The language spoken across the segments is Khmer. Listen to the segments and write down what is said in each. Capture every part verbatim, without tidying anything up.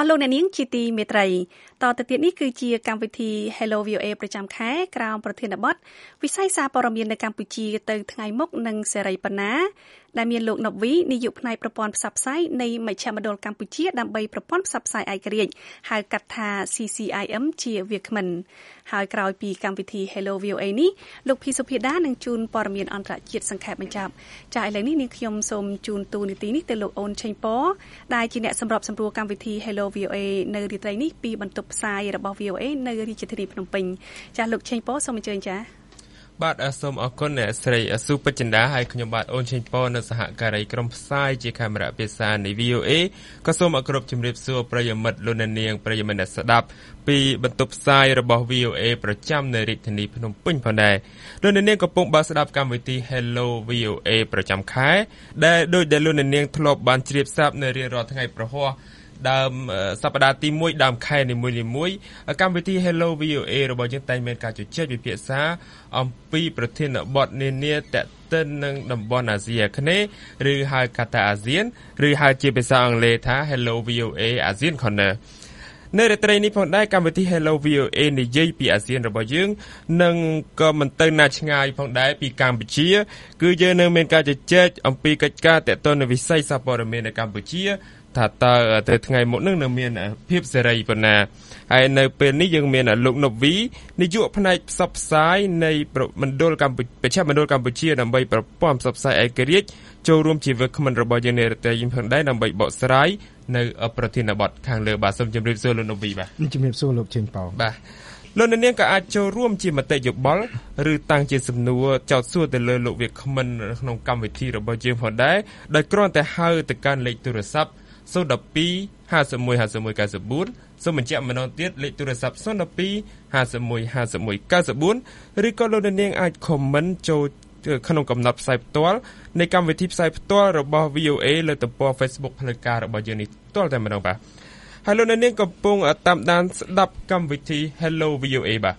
អស់លោកអ្នកនាងជាទីមេត្រីតទៅទៀតនេះគឺជាកម្មវិធី Hello វី អូ เอ ប្រចាំខែក្រោមប្រធានបទវិស័យសារព័ត៌មាននៅកម្ពុជាទៅថ្ងៃមុខនិងសេរីប៉ុណ្ណាដែលមានលោកណប់វីនាយកផ្នែកប្រព័ន្ធផ្សព្វផ្សាយនៃមជ្ឈមណ្ឌលកម្ពុជាដើម្បីប្រព័ន្ធផ្សព្វផ្សាយឯករាជ្យហៅកាត់ថា ซี ซี ไอ เอ็ม ជាវាគ្មិនហើយក្រោយពីកម្មវិធី Hello វី អូ เอ នេះលោកភីសុភាដានឹងជូនព័ត៌មានអន្តរជាតិសង្ខេបបញ្ចប់ចា៎ឥឡូវនេះនាងខ្ញុំសូមជូនទូនីតិនេះទៅលោកអូនឆេងប៉ដែលជាអ្នកសម្របសម្រួលកម្មវិធី Hello វី អូ เอ នៅរាត្រីនេះពីបន្ទប់ផ្សាយរបស់ វី អូ เอ នៅរាជធានីភ្នំពេញចា៎លោកឆេងប៉សូមអញ្ជើញចា៎បាទសូមអរគុណអ្នកស្រីស៊ូពេជ្រចិន្តាហើយខ្ញុំបាទអូនឆេងប៉នៅសហការីក្រុមផ្សាយជាកាមេរ៉ាភាសានៃ វី អូ เอ ក៏សូមអរគុណជំរាបសួរប្រិយមិត្តលោកអ្នកនាងប្រិយមិត្តអ្នកស្ដាប់ពីបន្ទប់ផ្សាយរបស់ វី អូ เอ ប្រចាំនៅរាជធានីភ្នំពេញផងដែរលោកអ្នកនាងកំពុងបើកស្ដាប់កម្មវិធី Hello វី អូ เอ ប្រចាំខែដែលដោយដែលលោកអ្នកនាងធ្លាប់បានជ្រាបស្រាប់នៅរៀងរាល់ថ្ងៃប្រហ័សដើមសប្តាហ៍ទីមួយដើមខែនីមួយៗកម្មវិធី Hello វី អូ เอ របស់យើងតែងមានការជជែកវិភាសាអំពីប្រធានបទនានាទាក់ទិននឹងតំបន់អាស៊ីអាគ្នេយ៍ឬហៅកាត់ថាអាស៊ានឬហៅជាភាសាអង់គ្លេសថា Hello វី អូ เอ ASEAN Corner នៅរាត្រីនេះផងដែរកម្មវិធី Hello វី អូ เอ និយាយពីអាស៊ានរបស់យើងនឹងក៏មិនទៅណាឆ្ងាយផងដែរពីកម្ពុជាគឺយើងនៅមានការជជែកអំពីកិច្ចការទាក់ទងនឹងវិស័យសារព័ត៌មាននៅកម្ពុជាថាតើទៅថ្ងៃមុខនឹងនៅមានភាពសេរីប៉ុណ្ណាហើយនៅពេលនេះយើងមានលោកណប់វីនាយកផ្នែកផ្សព្វផ្សាយនៃមណ្ឌលកម្ពុជាបច្ចេកមណ្ឌលកម្ពុជាដើម្បីប្រព័ន្ធផ្សព្វផ្សាយឯករាជ្យចូលរួមជាវាគ្មិនរបស់យើងនៅរាត្រីនេះផងដែរដើម្បីបកស្រាយនៅប្រធានបទខាងលើបាទសូមជម្រាបសួរលោកណប់វីបាទជម្រាបសួរលោកជេងប៉ោបាទលោកនាងក៏អាចចូលរួមជាមតិយោបល់ឬតាំងជាសំណួរចោទសួរទៅលើលោកវាគ្មិនក្នុងកម្មវិធីរបស់យើងផងដែរដោយគ្រាន់តែហៅទៅកាន់លេខទូរស័ព្ទศูนย์ หนึ่ง สอง ห้า ศูนย์ หนึ่ง ห้า ศูนย์ เก้า ศูนย์សូមបញ្ជាក់ម្ដងទៀតលេខទូរស័ព្ទศูนย์ หนึ่ง สอง ห้า ศูนย์ หนึ่ง ห้า ศูนย์ เก้า ศูนย์ឬក៏លោកនាងអាច comment ចូលក្នុងកំណត់ផ្សាយផ្ទាល់នៃកម្មវិធីផ្សាយផ្ទាល់របស់ វី អូ เอ លើទំព័រ Facebook ផ្លូវការរបស់យើងនេះផ្ទាល់តែម្ដងបាទហើយលោកនាងកំពុងតាមដានស្ដាប់កម្មវិធី Hello វី អូ เอ បាទ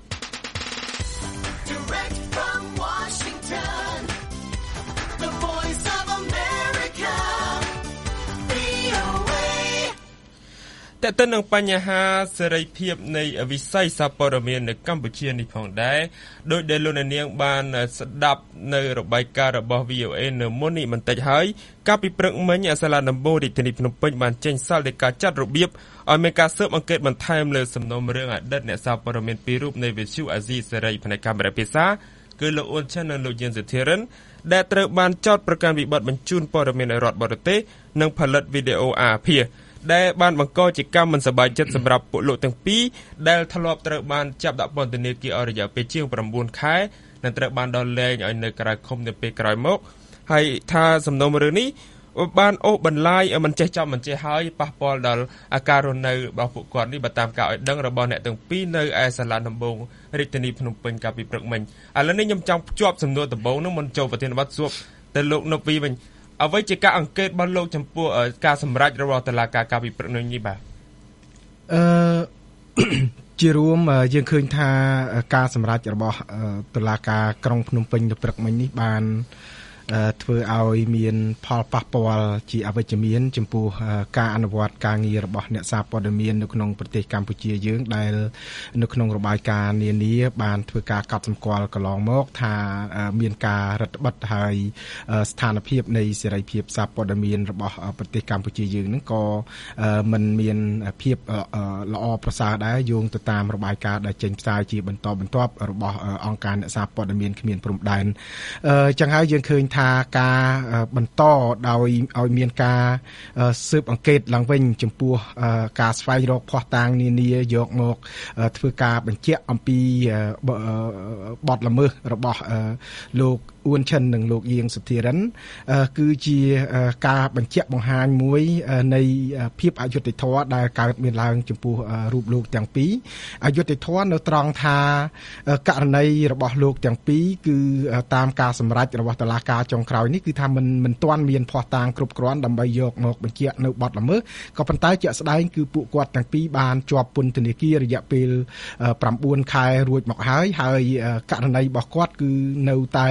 តែទៅនឹងបញ្ហាសេរីភាពនៃវិស័យសារព័ត៌មាននៅកម្ពុជានេះផងដែរដោយដែលលោកនាងបានស្ដាប់នៅរបាយការណ៍របស់ វី អូ เอ នៅមុននេះបន្តិចហើយកាលពីព្រឹកមិញសាលាដំបូងរាជធានីភ្នំពេញបានចេញសាលដីកាចាត់របៀបឲ្យមានការស៊ើបអង្កេតបន្ថែមលើសំណុំរឿងអតីតអ្នកសារព័ត៌មានពីររូបនៃវិទ្យុអាស៊ីសេរីផ្នែកកាមេរ៉ាភាសាគឺលោកអ៊ុនឆាននិងលោកយិនសុធិរិនដែលត្រូវបានចោទប្រកាន់ពីបទបញ្ជូនព័ត៌មានឲ្យរដ្ឋបរទេសនិងផលិតវីដេអូអាភាសដែលបានបង្កជាកម្មមិនសប្បាយចិត្តសម្រាប់ពួកលោកទាំងពីរដែលធ្លាប់ត្រូវបានចាប់ដាក់ពន្ធនាគារអស់រយៈពេលជាង៩ខែនិងត្រូវបានដោះលែងឲ្យនៅក្រៅឃុំនៅពេលក្រោយមកហើយថាសំណុំរឿងនេះបានអូសបន្លាយមិនចេះចាប់មិនចេះហើយប៉ះពាល់ដល់អាការរស់នៅរបស់ពួកគាត់នេះបើតាមការឲ្យដឹងរបស់អ្នកទាំងពីរនៅឯសាលាដំបងរាជធានីភ្នំពេញកាលពីព្រឹកមិញឥឡូវនេះខ្ញុំចង់ភ្ជាប់សំណួរដំបូងនោះមុនចូលប្រធានបទសួរទៅលោកណប់វីវិញអ្វីជាការអង្កេតរបស់លោកចំពោះការសម្រេចរបស់តុលាការកាលពីព្រឹកនេះបាទអឺជារួមយើងឃើញថាការសម្រេចរបស់តុលាការក្រុងភ្នំពេញនៅព្រឹកមិញនេះបានធ្វើឲ្យមានផលប៉ះពាល់ជាអវិជ្ជមានចំពោះការអនុវត្តការងាររបស់អ្នកសារព័ត៌មាននៅក្នុងប្រទេសកម្ពុជាយើងដែលនៅក្នុងរបាយការណ៍នានាបានធ្វើការកត់សម្គាល់កន្លងមកថាមានការរឹតបន្តឹងហើយស្ថានភាពនៃសេរីភាពសារព័ត៌មានរបស់ប្រទេសកម្ពុជាយើងហ្នឹងក៏មិនមានភាពល្អប្រសើរដែរយោងទៅតាមរបាយការណ៍ដែលចេញផ្សាយជាបន្តបន្ទាប់របស់អង្គការអ្នកសារព័ត៌មានគ្មានព្រំដែនអញ្ចឹងហើយយើងឃើញថាការបន្តដោយឲ្យមានការស៊ើបអង្កេតឡើងវិញចំពោះការស្វែងរកភស្តុតាងនានាយកមកធ្វើការបញ្ជាក់អំពីបទល្មើសរបស់លោកអ៊ួនឆិននិងលោកយៀងសុធិរិនគឺជាការបញ្ជាក់បង្ហាញមួយនៃភាពអយុត្តិធម៌ដែលកើតមានឡើងចំពោះរូបលោកទាំងពីរអយុត្តិធម៌នៅត្រង់ថាករណីរបស់លោកទាំងពីរគឺតាមការសម្រេចរបស់តុលាការចុងក្រោយនេះគឺថាมันមិនទាន់មានភស្តុតាងគ្រប់គ្រាន់ដើម្បីយកមកបញ្ជាក់នៅបទល្មើសក៏ប៉ុន្តែជាក់ស្ដែងគឺពួកគាត់ទាំងពីរបានជាប់ពន្ធនាគាររយៈពេល9ខែរួចមកហើយហើយករណីរបស់គាត់គឺនៅតែមិន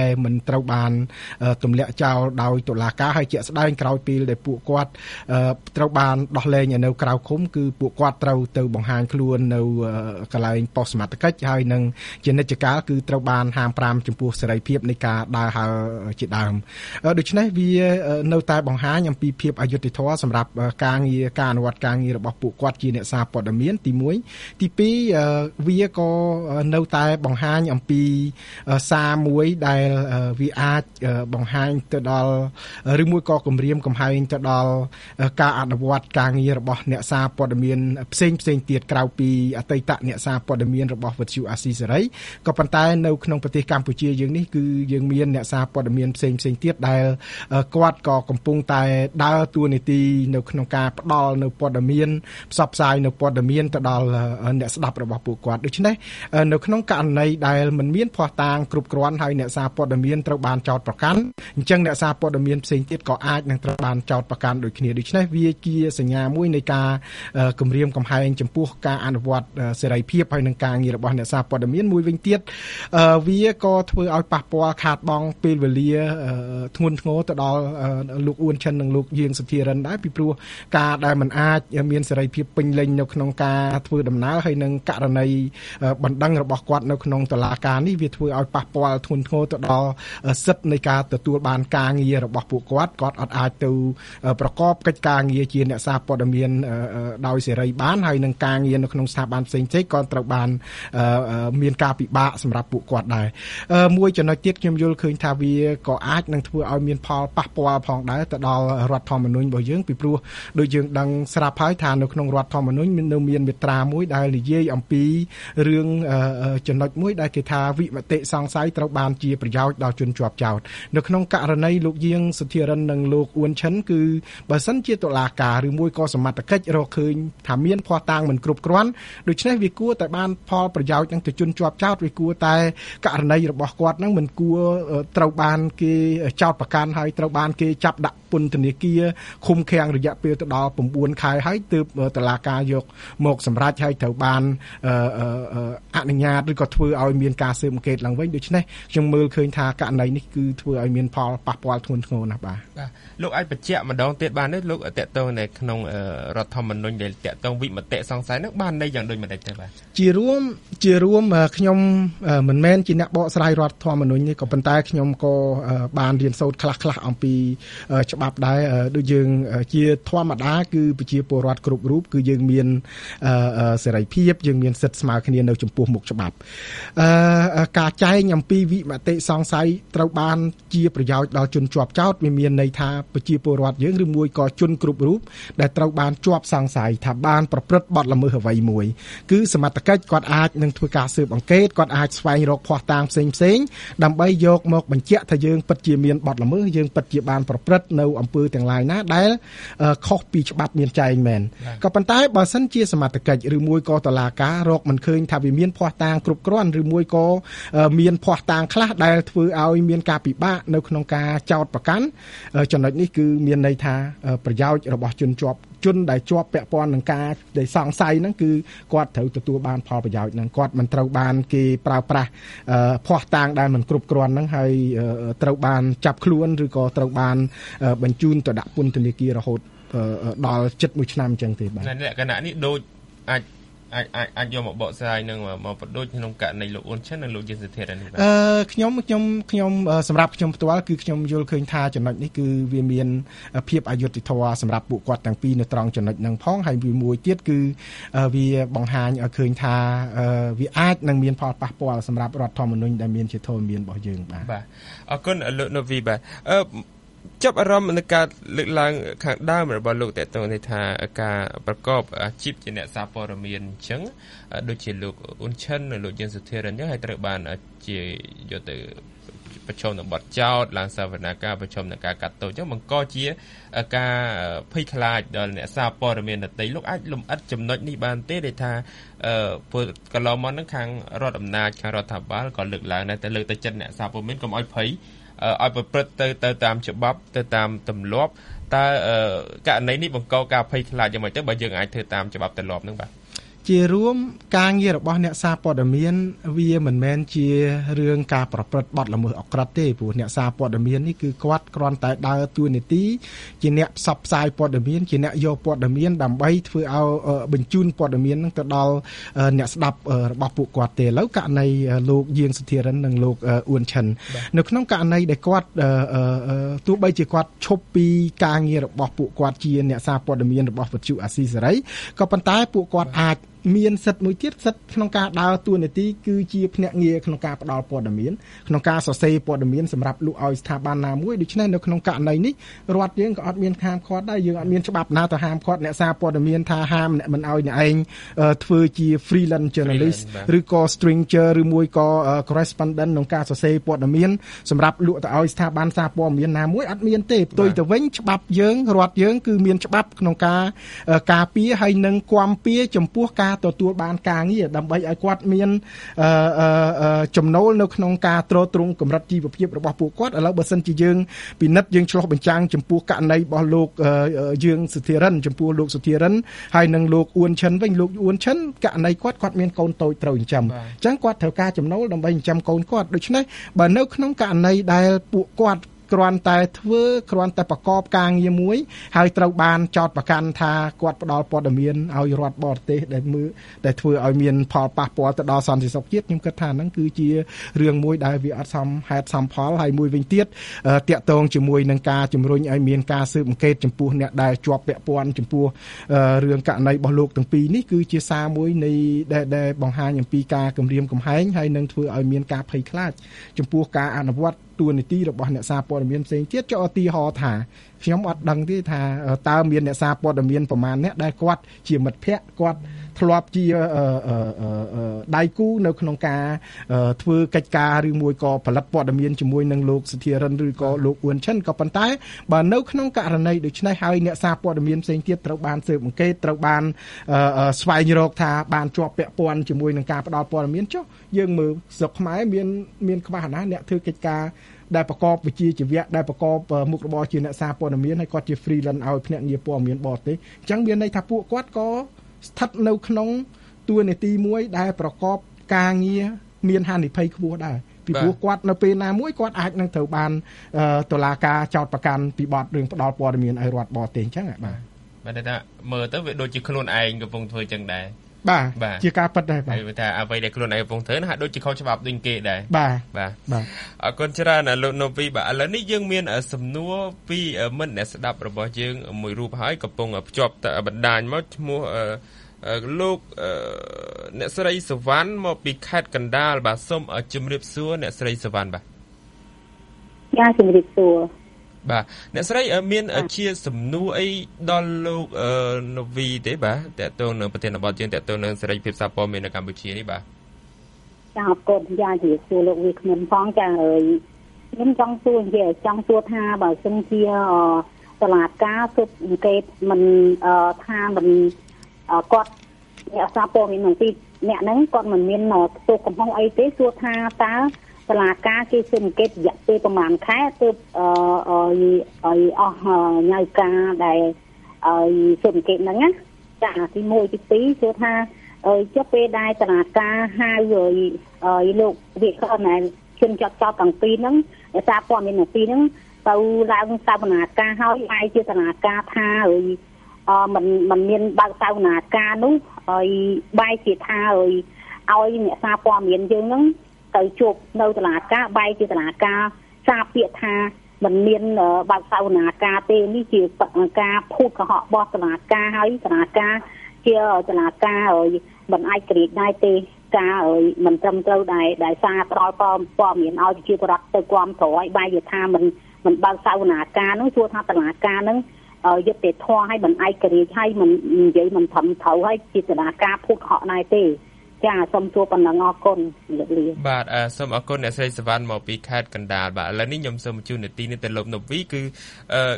ត្រូវបានទម្លាក់ចោលដោយតុលាការហើយជាក់ស្ដែងក្រោយពេលដែលពួកគាត់ត្រូវបានដោះលែងនៅក្រៅឃុំគឺពួកគាត់ត្រូវទៅបង្ហាញខ្លួននៅកន្លែងប៉ុស្តិ៍សមត្ថកិច្ចហើយនឹងជានិច្ចកាលគឺត្រូវបានហាមប្រាមចំពោះសេរីភាពនៃការដើរហើរជាដើមដូច្នេះវានៅតែបង្ហាញអំពីភាពអយុត្តិធម៌សម្រាប់ការងារការអនុវត្តការងាររបស់ពួកគាត់ជាអ្នកសារព័ត៌មានទីមួយទីពីរវាក៏នៅតែបង្ហាញអំពីសារមួយដែលវាអាចបង្ហាញទៅដល់ឬមួយក៏គម្រាមកំហែងទៅដល់ការអនុវត្តការងាររបស់អ្នកសារព័ត៌មានផ្សេងផ្សេងទៀតក្រៅពីអតីតអ្នកសារព័ត៌មានរបស់វិទ្យុអាស៊ីសេរីក៏ប៉ុន្តែនៅក្នុងប្រទេសកម្ពុជាយើងនេះគឺយើងមានអ្នកសារព័ត៌មានផ្សេងផ្សេងទៀតដែលគាត់ក៏កំពុងតែដើរតួនាទីនៅក្នុងការផ្ដល់នៅព័ត៌មានផ្សព្វផ្សាយនៅព័ត៌មានទៅដល់អ្នកស្ដាប់របស់ពួកគាត់ដូច្នេះនៅក្នុងករណីដែលមិនមានភស្តុតាងគ្រប់គ្រាន់ហើយអ្នកសារព័ត៌មានត្រូវបានចោទប្រកាន់អញ្ចឹងអ្នកសារព័ត៌មានផ្សេងទៀតក៏អាចនឹងត្រូវបានចោទប្រកាន់ដូចគ្នាដូច្នេះវាជាសញ្ញាមួយនៃការគម្រាមកំហែងចំពោះការអនុវត្តសេរីភាពហើយនឹងការងាររបស់អ្នកសារព័ត៌មានមួយវិញទៀតវាក៏ធ្វើឲ្យប៉ះពាល់ខាតបង់ពេលវេលាធ្ងន់ធ្ងរទៅដល់លោកអ៊ួនឈិននិងលោកយាងសុធារិនដែរពីព្រោះការដែលมันអាចមានសេរីភាពពេញលេញនៅក្នុងការធ្វើដំណើរហើយនឹងករណីបណ្ដឹងរបស់គាត់នៅក្នុងតុលាការនេះវាធ្វើឲ្យប៉ះពាល់ធ្ងន់ធ្ងរទៅដល់សិទ្ធិនៃការទទួលបានការងាររបស់ពួកគាត់គាត់អត់អាចទៅប្រកបកិច្ចការងារជាអ្នកសារព័ត៌មានដោយសេរីបានហើយនឹងការងារនៅក្នុងស្ថាប័នផ្សេងៗក៏ត្រូវបានមានការពិបាកសម្រាប់ពួកគាត់ដែរមួយចំណុចទៀតខ្ញុំយល់ឃើញថាវាក៏អាចនឹងធ្វើឲ្យមានផលប៉ះពាល់ផងដែរទៅដល់រដ្ឋធម្មនុញ្ញរបស់យើងពីព្រោះដូចយើងដឹងស្រាប់ហើយថានៅក្នុងរដ្ឋធម្មនុញ្ញនៅមានមាត្រាមួយដែលនិយាយអំពីរឿងចំណុចមួយដែលគេថាវិមតិសង្ស័យត្រូវបានជាប្រយោជន៍ដល់ជនជាប់ចោទនៅក្នុងករណីលោកយាងសុធារិននិងលោកអ៊ួនឈិនគឺបើសិនជាតុលាការឬមួយក៏សមត្ថកិច្ចរកឃើញថាមានភស្តុតាងមិនគ្រប់គ្រាន់ដូច្នេះវាគួរតែបានផលប្រយោជន៍នឹងទៅជនជាប់ចោទវាគួរតែករណីរបស់គាត់នឹងមិនគួរត្រូវបានគេចោទប្រកាន់ហើយត្រូវបានគេចាប់ដាក់ពន្ធនាគារឃុំឃាំងរយៈពេលទៅដល់៩ខែហើយទើបតុលាការយកមកសម្រេចហើយត្រូវបានអនុញ្ញាតឬក៏ធ្វើឲ្យមានការស៊ើបអង្កេតឡើងវិញដូច្នេះខ្ញុំមើលឃើញថាករណីនេះគឺធ្វើឲ្យមានផលប៉ះពាល់ធ្ងន់ធ្ងរណាស់បាទបាទលោកអាចបញ្ជាក់ម្ដងទៀតបានទេលោកតកតងនៅក្នុងរដ្ឋធម្មនុញ្ញដែលតកតងវិមតិសង្ស័យនោះបានន័យយ៉ាងដូចម្ដេចទៅបាទជារួមជារួមខ្ញុំមិនមែនជាអ្នកបកស្រាយរដ្ឋធម្មនុញ្ញទេក៏ប៉ុន្តែខ្ញុំក៏បានរៀនសូត្រខ្លះៗអំពីច្បាប់ដែរដូចយើងជាធម្មតាគឺប្រជាពលរដ្ឋគ្រប់រូបគឺយើងមានសេរីភាពយើងមានសិទ្ធិស្មើគ្នានៅចំពោះមុខច្បាប់ការចែងអំពីវិមតិសង្ស័យត្រូវបានជាប្រយោជន៍ដល់ជនជាប់ចោទវាមានន័យថាប្រជាពលរដ្ឋយើងឬមួយក៏ជនគ្រប់រូបដែលត្រូវបានជាប់សង្ស័យថាបានប្រព្រឹត្តបទល្មើសអ្វីមួយគឺសមត្ថកិច្ចគាត់អាចនឹងធ្វើការស៊ើបអង្កេតគាត់អាចស្វែងរកភស្តុតាងផ្សេងផ្សេងដើម្បីយកមកបញ្ជាក់ថាយើងពិតជាមានបទល្មើសយើងពិតជាបានប្រព្រឹត្តនៅអំពើទាំងឡាយណាដែលខុសពីច្បាប់មានចែងមែនក៏ប៉ុន្តែបើសិនជាសមត្ថកិច្ចឬមួយក៏តុលាការរកមិនឃើញថាវាមានភស្តុតាងគ្រប់គ្រាន់ឬមួយក៏មានភស្តុតាងខ្លះដែលធ្វើឲ្យមានការពិបាកនៅក្នុងការចោទប្រកាន់ចំណុចនេះគឺមានន័យថាប្រយោជន៍របស់ជនជាប់ជនដែលជាប់ពាក់ព័ន្ធនឹងការដែលសង្ស័យហ្នឹងគឺគាត់ត្រូវទទួលបានផលប្រយោជន៍ហ្នឹងគាត់មិនត្រូវបានគេប្រើប្រាស់ភស្តុតាងដែលមិនគ្រប់គ្រាន់ហ្នឹងហើយត្រូវបានចាប់ខ្លួនឬក៏ត្រូវបានបញ្ជូនទៅដាក់ពន្ធនាគាររហូតដល់ជិតមួយឆ្នាំអញ្ចឹងទេបាទលក្ខណៈនេះដូចអាចអាចអាចអាចយកមកបកស្រាយនឹងមកបដូចក្នុងករណីលោកអ៊ុនឈិននិងលោកយាងសុធារិននេះបាទអឺខ្ញុំខ្ញុំខ្ញុំសម្រាប់ខ្ញុំផ្ទាល់គឺខ្ញុំយល់ឃើញថាចំណុចនេះគឺវាមានភាពអយុត្តិធម៌សម្រាប់ពួកគាត់ទាំងពីរនៅត្រង់ចំណុចហ្នឹងផងហើយវាមួយទៀតគឺវាបង្ហាញឲ្យឃើញថាវាអាចនឹងមានផលប៉ះពាល់សម្រាប់រដ្ឋធម្មនុញ្ញដែលមានជាធម្មនុញ្ញរបស់យើងបាទបាទអរគុណលោកណូវីបាទអឺចាប់អារម្មណ៍នឹងការលើកឡើងខាងដើមរបស់លោកតេតងនេះថាការប្រកបអាជីពជាអ្នកសារព័ត៌មានអញ្ចឹងដូចជាលោកអ៊ុនឈិននិងលោកយាងសុធារិនអញ្ចឹងហើយត្រូវបានជាយកទៅប្រជុំនឹងបទចោទឡើងសវនាការប្រជុំនឹងការកាត់ទោសអញ្ចឹងបង្កជាការភ័យខ្លាចដល់អ្នកសារព័ត៌មានដទៃលោកអាចលំអិតចំណុចនេះបានទេដែលថាពលកន្លងមកនឹងខាងរដ្ឋអំណាចខាងរដ្ឋាភិបាលក៏លើកឡើងដែរតែលើកទៅចិត្តអ្នកសារព័ត៌មានកុំឲ្យភ័យឲ្យប្រព្រឹត្តទៅទៅតាមច្បាប់ទៅតាមទម្លាប់តើករណីនេះបង្កការភ័យខ្លាចយ៉ាងម៉េចទៅបើយើងអាចធ្វើតាមច្បាប់ទម្លាប់ហ្នឹងបាទជារួមការងាររបស់អ្នកសារព័ត៌មានវាមិនមែនជារឿងការប្រព្រឹត្តបទល្មើសអក្រក់ទេព្រោះអ្នកសារព័ត៌មាននេះគឺគាត់គ្រាន់តែដើរតួនាទីជាអ្នកផ្សព្វផ្សាយព័ត៌មានជាអ្នកយកព័ត៌មានដើម្បីធ្វើឲ្យបញ្ជូនព័ត៌មាននឹងទៅដល់អ្នកស្ដាប់របស់ពួកគាត់ទេឥឡូវករណីលោកយាងសុធារិននិងលោកអ៊ួនឈិននៅក្នុងករណីដែលគាត់ទោះបីជាគាត់ឈប់ពីការងាររបស់ពួកគាត់ជាអ្នកសារព័ត៌មានរបស់វិទ្យុអាស៊ីសេរីក៏ប៉ុន្តែពួកគាត់អាចមានសិទ្ធិមួយទៀតសិទ្ធិក្នុងការដើរតួនាទីគឺជាភ្នាក់ងារក្នុងការផ្ដល់ព័ត៌មានក្នុងការសរសេរព័ត៌មានសម្រាប់លក់ឲ្យស្ថាប័នណាមួយដូច្នេះនៅក្នុងករណីនេះរដ្ឋយើងក៏អត់មានហាមឃាត់ដែរយើងអត់មានច្បាប់ណាទៅហាមឃាត់អ្នកសារព័ត៌មានថាហាមអ្នកមិនឲ្យអ្នកឯងធ្វើជា freelance journalist ឬក៏ stranger ឬមួយក៏ correspondent ក្នុងការសរសេរព័ត៌មានសម្រាប់លក់ទៅឲ្យស្ថាប័នសារព័ត៌មានណាមួយអត់មានទេផ្ទុយទៅវិញច្បាប់យើងរដ្ឋយើងគឺមានច្បាប់ក្នុងការការពារហើយនឹងគាំពៀចំពោះការទទួលបានការងារដើម្បីឲ្យគាត់មានចំណូលនៅក្នុងការទ្រទ្រង់កម្រិតជីវភាពរបស់ពួកគាត់ឥឡូវបើសិនជាយើងពិនិត្យយើងឆ្លោះបញ្ចាំងចំពោះករណីរបស់លោកយើងសុធារិនចំពោះលោកសុធារិនហើយនឹងលោកអ៊ួនឈិនវិញលោកអ៊ួនឈិនករណីគាត់គាត់មានកូនតូចត្រូវចិញ្ចឹមអញ្ចឹងគាត់ត្រូវការចំណូលដើម្បីចិញ្ចឹមកូនគាត់ដូច្នេះបើនៅក្នុងករណីដែលពួកគាត់គ្រាន់តែធ្វើគ្រាន់តែប្រកបការងារមួយហើយត្រូវបានចោទប្រកាន់ថាគាត់ផ្ដល់ព័ត៌មានឲ្យរដ្ឋបរទេសដែលមើលដែលធ្វើឲ្យមានផលប៉ះពាល់ទៅដល់សន្តិសុខជាតិខ្ញុំគិតថាហ្នឹងគឺជារឿងមួយដែលវាអត់សមហេតុសមផលហើយមួយវិញទៀតតាក់ទងជាមួយនឹងការជំរុញឲ្យមានការស៊ើបអង្កេតចំពោះអ្នកដែលជាប់ពាក់ព័ន្ធចំពោះរឿងករណីរបស់លោកទាំងពីរនេះគឺជាសារមួយនៃដែលបង្ហាញអំពីការគំរាមកំហែងហើយនឹងធ្វើឲ្យមានការភ័យខ្លាចចំពោះការអនុវត្តតួនាទីរបស់អ្នកសារព័ត៌មានផ្សេងទៀតចុះឧទាហរណ៍ថាខ្ញុំអត់ដឹងទេថាតើមានអ្នកសារព័ត៌មានប្រមាណអ្នកដែលគាត់ជាមិត្តភ័ក្តិគាត់ធ្លាប់ជាដៃគូនៅក្នុងការធ្វើកិច្ចការឬមួយក៏ផលិតព័ត៌មានជាមួយនឹងលោកសុធារិនឬក៏លោកអ៊ួនឈិនក៏ប៉ុន្តែបើនៅក្នុងករណីដូចនេះហើយអ្នកសារព័ត៌មានផ្សេងទៀតត្រូវបានស៊ើបអង្កេតត្រូវបានស្វែងរកថាបានជាប់ពាក់ព័ន្ធជាមួយនឹងការផ្ដល់ព័ត៌មានចុះយើងមើលស្រុកខ្មែរមានមានខ្វះណាស់អ្នកធ្វើកិច្ចការដែលប្រកបវិជ្ជាជីវៈដែលប្រកបមុខរបរជាអ្នកសារព័ត៌មានហើយគាត់ជា freelance ឲ្យភ្នាក់ងារព័ត៌មានបរទេសអញ្ចឹងមានន័យថាពួកគាត់ក៏ស្ថិតនៅក្នុងតួនាទីមួយដែលប្រកបការងារមានហានិភ័យខ្ពស់ដែរពីព្រោះគាត់នៅពេលណាមួយគាត់អាចនឹងត្រូវបានតុលាការចោទប្រកាន់ពីបទរឿងផ្ដាល់ព័ត៌មានឲ្យរដ្ឋបរទេសអញ្ចឹងបាទបាទថាមើលទៅវាដូចជាខ្លួនឯងកំពុងធ្វើអញ្ចឹងដែរបាទជាការពិតដែរបាទហើយថាអ្វីដែលខ្លួនឯងកំពុងធ្វើហាក់ដូចជាខុសច្បាប់ដូចគេដែរបាទបាទបាទអរគុណច្រើនលោកណូវីបាទឥឡូវនេះយើងមានសំណួរពីមិត្តអ្នកស្ដាប់របស់យើងមួយរូបហើយកំពុងភ្ជាប់បណ្ដាញមកឈ្មោះលោកអ្នកស្រីសវណ្ណមកពីខេត្តកណ្ដាលបាទសូមជម្រាបសួរអ្នកស្រីសវណ្ណបាទចាជម្រាបសួរបាទអ្នកស្រីមានជាសំណួរអីដល់លោកណូវីទេបាទតើតើនឹងប្រធានបទយើងតើតើនឹងសេរីភាពសារព័ត៌មាននៅកម្ពុជានេះបាទចាអរគុណយ៉ាជម្រាបសួរលោកវិក្កាមផងចាខ្ញុំចង់សួរនិយាយចង់សួរថាបើសិនជាតឡាការស៊ើបអង្កេតមិនថាមិនគាត់អ្នកសារព័ត៌មានទាំងពីរអ្នកហ្នឹងគាត់មិនមានទោសកំហុសអីទេសួរថាតើតឡាការគេស៊ើបអង្កេតរយៈពេលប្រហែលខែទើបអឺអឺអស់ញ៉ៅការដែលអឺស៊ើបអង្កេតហ្នឹងណាចាទីមួយទីពីរសួរថាអឺចុះពេលដែលតឡាការហៅអឺលោកវិក្កាមណែជនចាត់ចោតទាំងពីរហ្នឹងអ្នកសារព័ត៌មានទាំងពីរហ្នឹងទៅឡើងសវនាការហើយហើយជាតឡាការថាអឺអឺมันมันមានបើកសវនាការនោះហើយបែរជាថាឲ្យអ្នកសារព័ត៌មានយើងហ្នឹងទៅជួបនៅតុលាការបែរជាតុលាការសារពាក្យថាมันមានបើកសវនាការទេនេះជាការភូតកុហករបស់តុលាការហើយតុលាការជាតុលាការមិនអាចក្រៀកដែរទេការមិនត្រឹមត្រូវដែរដែលសារផ្ដល់ព័ត៌មានឲ្យប្រជាពលរដ្ឋទៅគាំទ្រឲ្យបែរជាថាมันมันបើកសវនាការនោះសួរថាតុលាការនឹងយុត្តិធម៌ឲ្យមិនឯករាជ្យឲ្យមិននិយាយមិនត្រឹមត្រូវឲ្យជាតុលាការភូតកុហកដែរទេចាសូមសួរប៉ុណ្ណឹងអរគុណលោកលាបាទសូមអរគុណអ្នកស្រីសវណ្ណមកពីខេត្តកណ្ដាលបាទឥឡូវនេះខ្ញុំសូមជូននាទីនេះទៅលោកណូវីគឺអឺ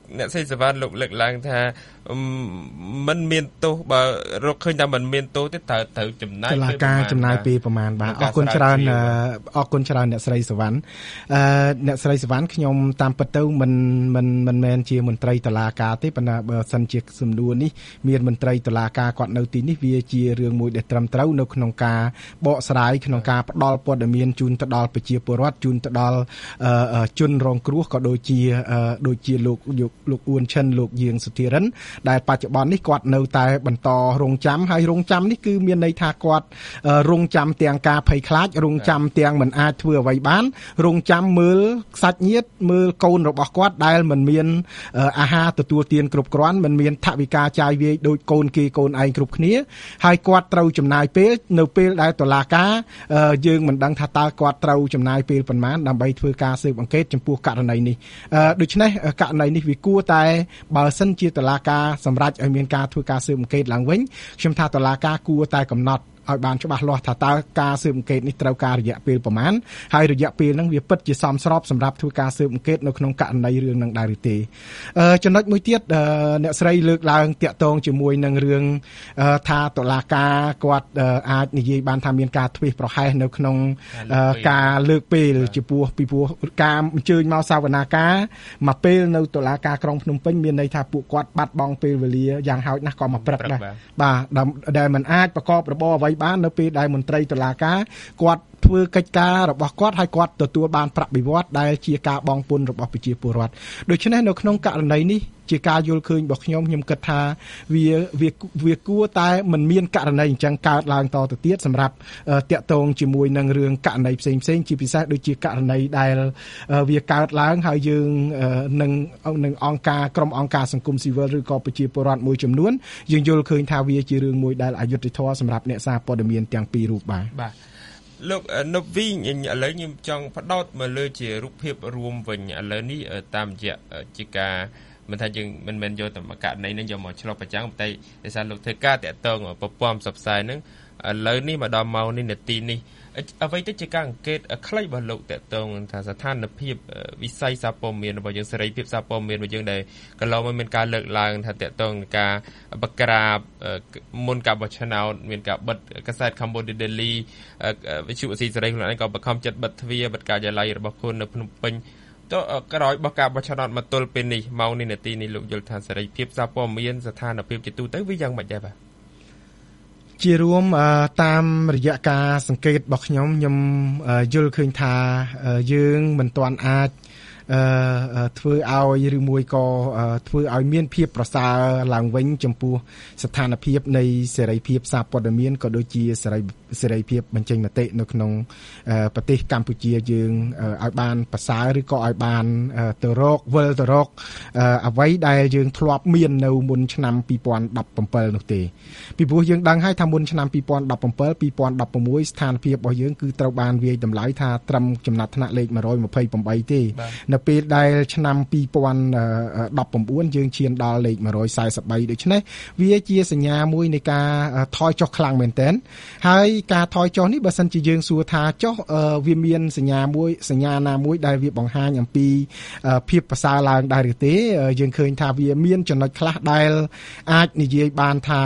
អ្នកស្រីសវណ្ណលោកលើកឡើងថាมันមានទោសបើរកឃើញថាมันមានទោសទេត្រូវត្រូវចំណាយពេលការចំណាយពេលប្រមាណបាទអរគុណច្រើនអរគុណច្រើនអ្នកស្រីសវណ្ណអឺអ្នកស្រីសវណ្ណខ្ញុំតាមពិតទៅមិនមិនមិនមែនជាមន្ត្រីតុលាការទេប៉ុន្តែបើសិនជាសំណួរនេះមានមន្ត្រីតុលាការគាត់នៅទីនេះវាជារឿងមួយដែលត្រឹមត្រូវនៅក្នុងការបកស្រាយក្នុងការផ្ដល់ព័ត៌មានជូនទៅដល់ប្រជាពលរដ្ឋជូនទៅដល់ជនរងគ្រោះក៏ដូចជាដូចជាលោកលោកអ៊ួនឈិនលោកយាងសុធិរិនដែលបច្ចុប្បន្ននេះគាត់នៅតែបន្តរងចាំហើយរងចាំនេះគឺមានន័យថាគាត់រងចាំទាំងការភ័យខ្លាចរងចាំទាំងមិនអាចធ្វើអ្វីបានរងចាំមើលសាច់ញាតិមើលកូនរបស់គាត់ដែលមិនមានអាហារទទួលទានគ្រប់គ្រាន់មិនមានថវិកាចាយវាយដោយកូនគេកូនឯងគ្រប់គ្នាហើយគាត់ត្រូវចំណាយពេលនៅពេលដែលតុលាការយើងមិនដឹងថាតើគាត់ត្រូវចំណាយពេលប៉ុន្មានដើម្បីធ្វើការស៊ើបអង្កេតចំពោះករណីនេះដូច្នេះករណីនេះវាគួរតែបើសិនជាតុលាការសម្រេចឲ្យមានការធ្វើការស៊ើបអង្កេតឡើងវិញខ្ញុំថាតុលាការគួរតែកំណត់ឲ្យបានច្បាស់លាស់ថាតើការស៊ើបអង្កេតនេះត្រូវការរយៈពេលប្រមាណហើយរយៈពេលហ្នឹងវាពិតជាសមស្របសម្រាប់ធ្វើការស៊ើបអង្កេតនៅក្នុងករណីរឿងហ្នឹងដែរឬទេចំណុចមួយទៀតអ្នកស្រីលើកឡើងតាក់ទងជាមួយនឹងរឿងថាតុលាការគាត់អាចនិយាយបានថាមានការធ្វេសប្រហែសនៅក្នុងការលើកពេលចំពោះពីព្រោះការអញ្ជើញមកសវនាការមកពេលនៅតុលាការក្រុងភ្នំពេញមានន័យថាពួកគាត់បាត់បង់ពេលវេលាយ៉ាងហោចណាស់ក៏មកព្រឹកដែរបាទដែលមិនអាចប្រកបរបរអ្វីបាននៅពេលដែលមន្ត្រីតុលាការគាត់ធ្វើកិច្ចការរបស់គាត់ហើយគាត់ទទួលបានប្រាក់បៀវត្សដែលជាការបង់ពន្ធរបស់ប្រជាពលរដ្ឋដូច្នេះនៅក្នុងករណីនេះជាការយល់ឃើញរបស់ខ្ញុំខ្ញុំគិតថាវាវាវាគួរតែមិនមានករណីអញ្ចឹងកើតឡើងតទៅទៀតសម្រាប់តាក់ទងជាមួយនឹងរឿងករណីផ្សេងផ្សេងជាពិសេសដូចជាករណីដែលវាកើតឡើងហើយយើងនឹងនឹងអង្គការក្រុមអង្គការសង្គមស៊ីវិលឬក៏ប្រជាពលរដ្ឋមួយចំនួនយើងយល់ឃើញថាវាជារឿងមួយដែលអយុត្តិធម៌សម្រាប់អ្នកសារព័ត៌មានទាំងពីររូបបាទបាទលោកនៅវិញឥឡូវខ្ញុំចង់ផ្ដោតមកលើជារូបភាពរួមវិញឥឡូវនេះតាមរយៈជាការមិនថាយើងមិនមែនយកតែករណីនេះយកមកឆ្លុះប្រចាំតែដោយសារលោកធ្វើការតាក់ទងប្រព័ន្ធផ្សព្វផ្សាយហ្នឹងឥឡូវនេះមកដល់ម៉ោងនេះនាទីនេះអ្វីទៅជាការអង្កេតខ្លីរបស់លោកតាក់ទងថាស្ថានភាពវិស័យសារព័ត៌មានរបស់យើងសេរីភាពសារព័ត៌មានរបស់យើងដែលកន្លងមកមានការលើកឡើងថាតាក់ទងនឹងការបក្រាបមុនការបោះឆ្នោតមានការបិទកាសែត Cambodia Daily វិទ្យុអស៊ីសេរីខ្លួនឯងក៏បង្ខំចិត្តបិទទ្វារបិទការិយាល័យរបស់ខ្លួននៅភ្នំពេញទៅក្រោយរបស់ការបោះឆ្នោតមកទល់ពេលនេះម៉ោងនេះនាទីនេះលោកយល់ថាសេរីភាពសារព័ត៌មានស្ថានភាពជាទូទៅវាយ៉ាងម៉េចដែរបាទជារួមតាមរយៈការសង្កេតរបស់ខ្ញុំខ្ញុំយល់ឃើញថាយើងមិនទាន់អាចធ្វើឲ្យឬមួយក៏ធ្វើឲ្យមានភាពប្រសើរឡើងវិញចំពោះស្ថានភាពនៃសេរីភាពសារព័ត៌មានក៏ដូចជាសេរីសេរីភាពបញ្ចេញមតិនៅក្នុងប្រទេសកម្ពុជាយើងឲ្យបានប្រសើរឬក៏ឲ្យបានទៅរកវិលទៅរកអ្វីដែលយើងធ្លាប់មាននៅមុនឆ្នាំពីរពាន់ដប់ប្រាំនោះទេពីព្រោះយើងដឹងហើយថាមុនឆ្នាំពីរពាន់ដប់ប្រាំពីរពាន់ដប់ប្រាំមួយស្ថានភាពរបស់យើងគឺត្រូវបានវាយតម្លៃថាត្រឹមចំណាត់ថ្នាក់លេខមួយរយម្ភៃប្រាំបីទេនៅពេលដែលឆ្នាំពីរពាន់ដប់ប្រាំបួនយើងឈានដល់លេខមួយរយសែនសិបបីដូច្នេះវាជាសញ្ញាមួយនៃការថយចុះខ្លាំងមែនទែនហើយការថយចុះនេះបើសិនជាយើងសួរថាចុះវាមានសញ្ញាមួយសញ្ញាណាមួយដែលវាបង្ហាញអំពីភាពប្រសើរឡើងដែរឬទេយើងឃើញថាវាមានចំណុចខ្លះដែលអាចនិយាយបានថា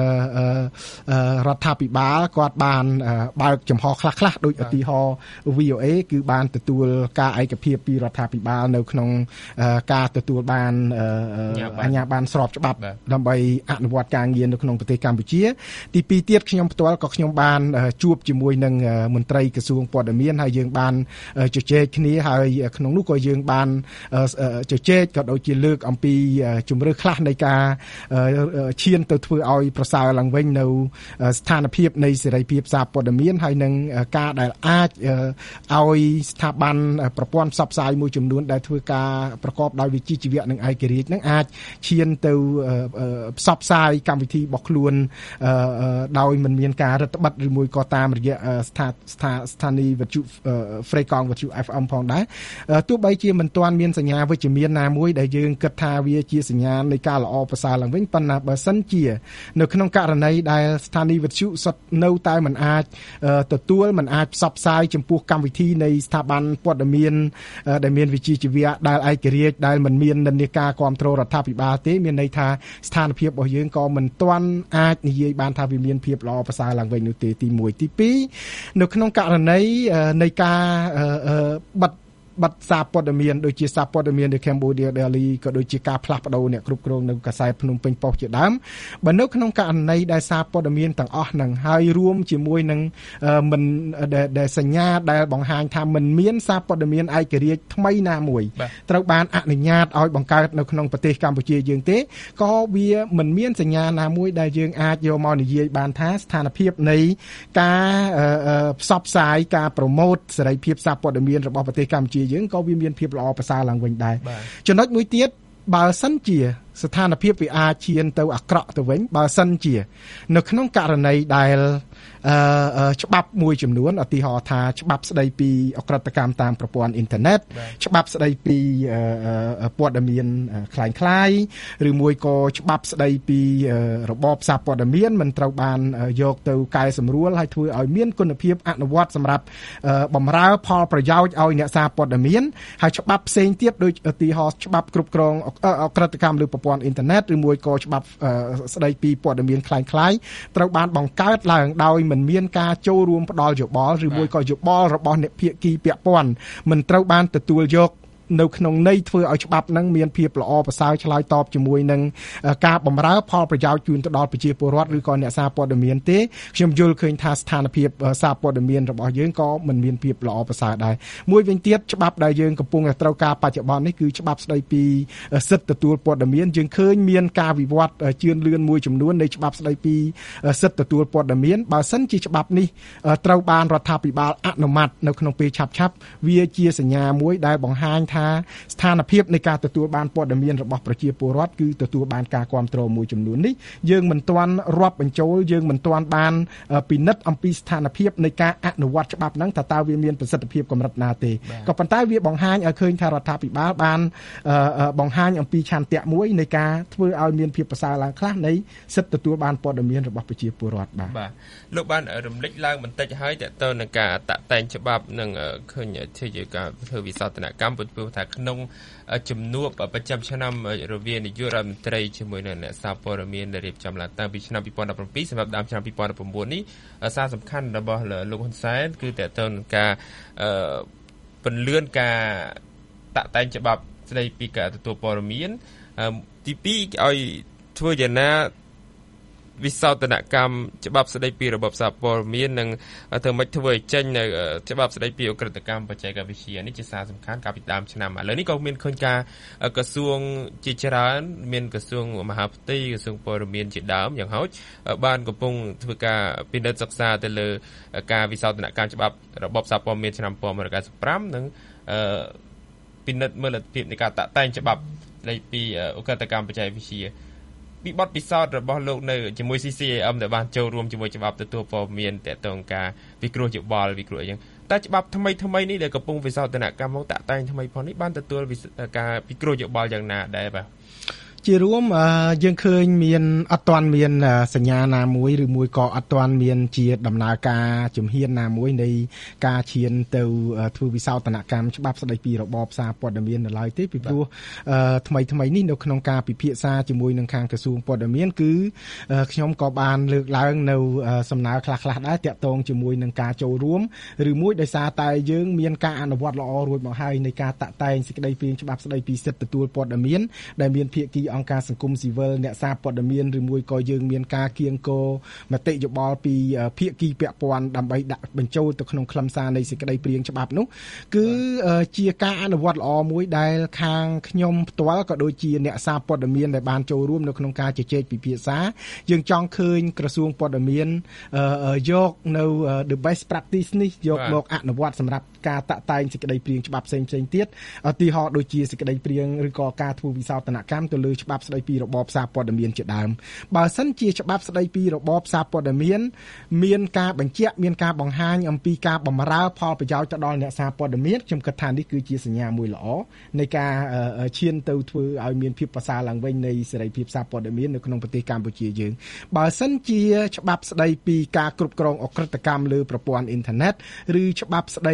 រដ្ឋាភិបាលគាត់បានបើកចំហខ្លះខ្លះដោយឧទាហរណ៍ វី អូ អេ គឺបានទទួលការឯកភាពពីរដ្ឋាភិបាលនៅក្នុងការទទួលបានអាជ្ញាប័ណ្ណស្របច្បាប់ដើម្បីអនុវត្តការងារនៅក្នុងប្រទេសកម្ពុជាទីពីរទៀតខ្ញុំផ្ទាល់ក៏ខ្ញុំបានជួបជាមួយនឹងមន្ត្រីក្រសួងព័ត៌មានហើយយើងបានជជែកគ្នាហើយក្នុងនោះក៏យើងបានជជែកក៏ដូចជាលើកអំពីជំរឿខ្លះនៃការឈានទៅធ្វើឲ្យប្រសើរឡើងវិញនៅស្ថានភាពនៃសេរីភាពសារព័ត៌មានហើយនឹងការដែលអាចឲ្យស្ថាប័នប្រព័ន្ធផ្សព្វផ្សាយមួយចំនួនដែលធ្វើការប្រកបដោយវិជ្ជាជីវៈនិងឯករាជ្យនឹងអាចឈានទៅផ្សព្វផ្សាយកម្មវិធីរបស់ខ្លួនដោយមិនមានការរឹតបន្តឹងឬមួយក៏តាមរយៈស្ថាស្ថាស្ថានីយ៍វិទ្យុ Frequency វិទ្យុ អេហ្វ អេម ផងដែរទោះបីជាមិនទាន់មានសញ្ញាវិជ្ជមានណាមួយដែលយើងគិតថាវាជាសញ្ញានៃការល្អប្រសើរឡើងវិញប៉ុន្តែបើសិនជានៅក្នុងករណីដែលស្ថានីយ៍វិទ្យុសុទ្ធនៅតែមិនអាចទទួលមិនអាចផ្សព្វផ្សាយចំពោះកម្មវិធីនៃស្ថាប័នព័ត៌មានដែលមានវិជ្ជាជីវៈដែលឯករាជ្យដែលមិនមាននិន្នាការគ្រប់គ្រងរដ្ឋាភិបាលទេមានន័យថាស្ថានភាពរបស់យើងក៏មិនទាន់អាចនិយាយបានថាវាមានភាពល្អប្រសើរឡើងវិញនោះទេទីមួយទីពីរនៅក្នុងករណីនៃការបិទបាត់សារព័ត៌មានដូចជាសារព័ត៌មាននៅ Cambodia Daily ក៏ដូចជាការផ្លាស់ប្ដូរអ្នកគ្រប់គ្រងនៅកាសែតភ្នំពេញប៉ុស្តិ៍ជាដើមបើនៅក្នុងករណីដែលសារព័ត៌មានទាំងអស់ហ្នឹងហើយរួមជាមួយនឹងមិនដែលសញ្ញាដែលបង្ហាញថាមិនមានសារព័ត៌មានឯករាជ្យថ្មីណាមួយត្រូវបានអនុញ្ញាតឲ្យបង្កើតនៅក្នុងប្រទេសកម្ពុជាយើងទេក៏វាមិនមានសញ្ញាណាមួយដែលយើងអាចយកមកនិយាយបានថាស្ថានភាពនៃការផ្សព្វផ្សាយការប្រម៉ូទសេរីភាពសារព័ត៌មានរបស់ប្រទេសកម្ពុជាយើងក៏វាមានភាពល្អប្រសើរឡើងវិញដែរចំណុចមួយទៀតបើសិនជាស្ថានភាពវាអាចឈានទៅអាក្រក់ទៅវិញបើសិនជានៅក្នុងករណីដែលអឺច្បាប់មួយចំនួនឧទាហរណ៍ថាច្បាប់ស្ដីពីអក្រិតកម្មតាមប្រព័ន្ធអ៊ីនធឺណិតច្បាប់ស្ដីពីព័ត៌មានคล้ายៗឬមួយក៏ច្បាប់ស្ដីពីរបបសារព័ត៌មានមិនត្រូវបានយកទៅកែសម្រួលហើយធ្វើឲ្យមានគុណភាពអនុវត្តសម្រាប់បម្រើផលប្រយោជន៍ឲ្យអ្នកសារព័ត៌មានហើយច្បាប់ផ្សេងទៀតដូចឧទាហរណ៍ច្បាប់គ្រប់គ្រងអក្រិតកម្មលើប្រព័ន្ធអ៊ីនធឺណិតឬមួយក៏ច្បាប់ស្ដីពីព័ត៌មានคล้ายៗត្រូវបានបង្កើតឡើងដោយមិនមានការចូលរួមផ្ដល់យោបល់ឬមួយក៏យោបល់របស់អ្នកភាគីពាក់ព័ន្ធមិនត្រូវបានទទួលយកនៅក្នុងន័យធ្វើឲ្យច្បាប់នឹងមានភាពល្អប្រសើរឆ្លើយតបជាមួយនឹងការបម្រើផលប្រយោជន៍ជូនទៅដល់ប្រជាពលរដ្ឋឬក៏អ្នកសារព័ត៌មានទេខ្ញុំយល់ឃើញថាស្ថានភាពសារព័ត៌មានរបស់យើងក៏មិនមានភាពល្អប្រសើរដែរមួយវិញទៀតច្បាប់ដែលយើងកំពុងតែត្រូវការបច្ចុប្បន្ននេះគឺច្បាប់ស្ដីពីសិទ្ធិទទួលព័ត៌មានយើងឃើញមានការវិវត្តជឿនលឿនមួយចំនួននៃច្បាប់ស្ដីពីសិទ្ធិទទួលព័ត៌មានបើសិនជាច្បាប់នេះត្រូវបានរដ្ឋាភិបាលអនុម័តនៅក្នុងពេលឆាប់ៗវាជាសញ្ញាមួយដែលបង្ហាញថាស្ថានភាពនៃការទទួលបានព័ត៌មានរបស់ប្រជាពលរដ្ឋគឺទទួលបានការគ្រប់គ្រងមួយចំនួននេះយើងមិនទាន់រាប់បញ្ចូលយើងមិនទាន់បានពិនិត្យអំពីស្ថានភាពនៃការអនុវត្តច្បាប់ហ្នឹងថាតើវាមានប្រសិទ្ធភាពកម្រិតណាទេក៏ប៉ុន្តែវាបង្ហាញឲ្យឃើញថារដ្ឋាភិបាលបានបង្ហាញអំពីឆន្ទៈមួយនៃការធ្វើឲ្យមានភាពប្រសើរឡើងខ្លះនៃសិទ្ធិទទួលបានព័ត៌មានរបស់ប្រជាពលរដ្ឋបាទបាទលោកបានរំលេចឡើងបន្តិចហើយតើតើនឹងការតាក់តែងច្បាប់នឹងឃើញជាការធ្វើវិសោធនកម្មពុទ្ធថាក្នុងជំនួបប្រចាំឆ្នាំរវាងនាយករដ្ឋមន្ត្រីជាមួយនឹងអ្នកសារព័ត៌មានដែលរៀបចំឡើងតាំងពីឆ្នាំពីរពាន់ដប់ប្រាំពីរសម្រាប់ដើមឆ្នាំពីរពាន់ដប់ប្រាំបួននេះសារសំខាន់របស់លោកហ៊ុនសែនគឺតើតើនឹងការពន្លឿនការតាក់តែងច្បាប់ស្ដីពីការទទួលព័ត៌មានទីពីរឲ្យធ្វើយ៉ាងណាវិសោធនកម្មច្បាប់ស្ដីពីរបបសារព័ត៌មាននិងធ្វើម៉េចធ្វើឲ្យចេញនៅច្បាប់ស្ដីពីអក្រិតកម្មបច្ចេកវិទ្យានេះជាសារសំខាន់កាលពីដើមឆ្នាំឥឡូវនេះក៏មានឃើញការក្រសួងជាច្រើនមានក្រសួងមហាផ្ទៃក្រសួងព័ត៌មានជាដើមយ៉ាងហោចបានកំពុងធ្វើការពិនិត្យសិក្សាទៅលើការវិសោធនកម្មច្បាប់របបសារព័ត៌មានឆ្នាំmột nghìn chín trăm chín mươi lămនិងពិនិត្យមើលលទ្ធភាពនៃការតាក់តែងច្បាប់ស្ដីពីអក្រិតកម្មបច្ចេកវិទ្យាពីបទពិសោធន៍របស់លោកនៅជាមួយ C C A M ដែលបានចូលរួមជាមួយច្បាប់ទទួលព័ត៌មានតទៅនឹងការវិគ្រោះយោបល់វិគ្រោះអីចឹងតែច្បាប់ថ្មីថ្មីនេះដែលកំពុងវិសោធនកម្មមកតាក់តែងថ្មីផងនេះបានទទួលការវិគ្រោះយោបល់យ៉ាងណាដែរបាទជារួមយើងឃើញមានអត់ទាន់មានសញ្ញាណាមួយឬមួយក៏អត់ទាន់មានជាដំណើរការជំហានណាមួយនៃការឈានទៅធ្វើវិសោធនកម្មច្បាប់ស្ដីពីរបបសារព័ត៌មាននៅឡើយទេពីព្រោះថ្មីថ្មីនេះនៅក្នុងការពិភាក្សាជាមួយនឹងខាងក្រសួងព័ត៌មានគឺខ្ញុំក៏បានលើកឡើងនៅសំណើខ្លះខ្លះដែរតាក់ទងជាមួយនឹងការចូលរួមឬមួយដោយសារតែយើងមានការអនុវត្តល្អរួចមកហើយនៃការតាក់តែងសេចក្តីព្រាងច្បាប់ស្ដីពីសិទ្ធិទទួលព័ត៌មានដែលមានភាគីអង្គការសង្គមស៊ីវិលអ្នកសារព័ត៌មានឬមួយក៏យើងមានការគៀងគរមតិយោបល់ពីភាគីពាក់ព័ន្ធដើម្បីដាក់បញ្ចូលទៅក្នុងខ្លឹមសារនៃសេចក្តីព្រាងច្បាប់នោះគឺជាការអនុវត្តល្អមួយដែលខាងខ្ញុំផ្ទាល់ក៏ដូចជាអ្នកសារព័ត៌មានដែលបានចូលរួមនៅក្នុងការជជែកពិភាក្សាយើងចង់ឃើញក្រសួងព័ត៌មានយកនៅ the best practice នេះយកមកអនុវត្តសម្រាប់ការតាក់តែងសេចក្តីព្រាងច្បាប់ផ្សេងផ្សេងទៀតឧទាហរណ៍ដូចជាសេចក្តីព្រាងឬក៏ការធ្វើវិសោធនកម្មទៅលើច្បាប់ស្តីពីរបបសារព័ត៌មានជាដើមបើសិនជាច្បាប់ស្តីពីរបបសារព័ត៌មានមានការបញ្ជាក់មានការបង្ហាញអំពីការបម្រើផលប្រយោជន៍ទៅដល់អ្នកសារព័ត៌មានខ្ញុំគិតថានេះគឺជាសញ្ញាមួយល្អនៃការឈានទៅធ្វើឲ្យមានភាពប្រសើរឡើងវិញនៃសេរីភាពសារព័ត៌មាននៅក្នុងប្រទេសកម្ពុជាយើងបើសិនជាច្បាប់ស្តីពីការគ្រប់គ្រងអក្រិតកម្មលើប្រព័ន្ធអ៊ីនធឺណិតឬច្បាប់ស្តីពី